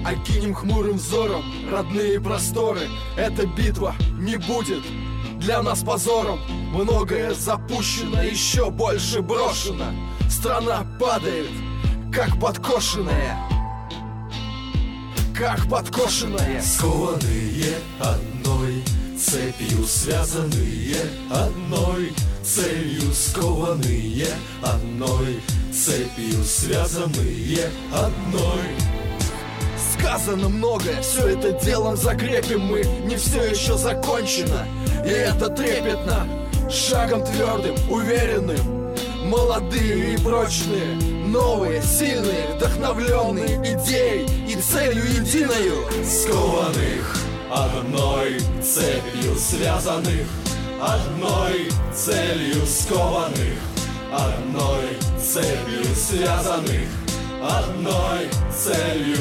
окинем хмурым взором родные просторы. Эта битва не будет для нас позором. Многое запущено, еще больше брошено. Страна падает, как подкошенная, как подкошенная. Скованные одной цепью, связанные одной целью. Скованные одной цепью, связанные одной. Сказано многое, все это делом закрепим мы. Не все еще закончено, и это трепетно. Шагом твердым, уверенным, молодые и прочные, новые, сильные, вдохновленные идеей и целью единою. Скованных одной цепью, связанных одной целью. Скованных одной цепью, связанных одной целью.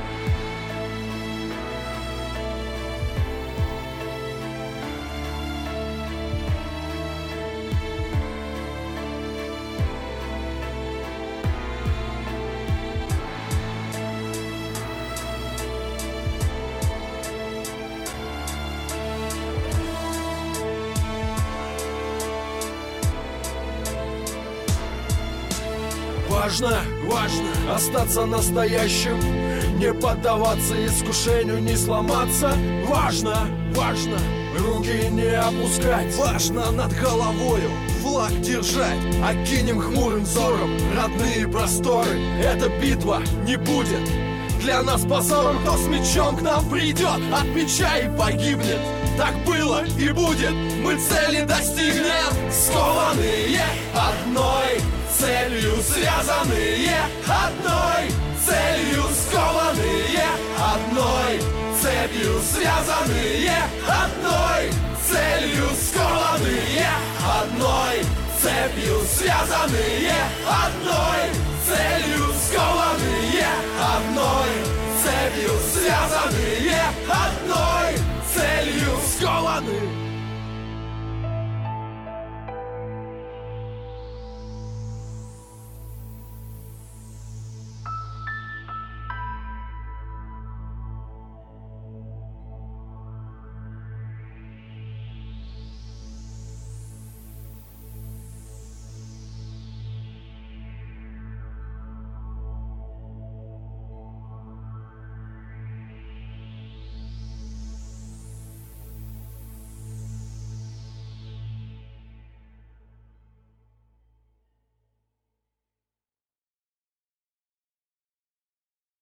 Важно остаться настоящим, не поддаваться искушению, не сломаться. Важно руки не опускать. Важно над головою флаг держать. Окинем хмурым взором родные просторы. Эта битва не будет для нас позором. Кто с мечом к нам придет, от меча и погибнет. Так было и будет, мы цели достигнем. Скованные одной целью, связанные одной целью. Скованные одной цепью, связанные одной целью. Скованные одной цепью, связанные одной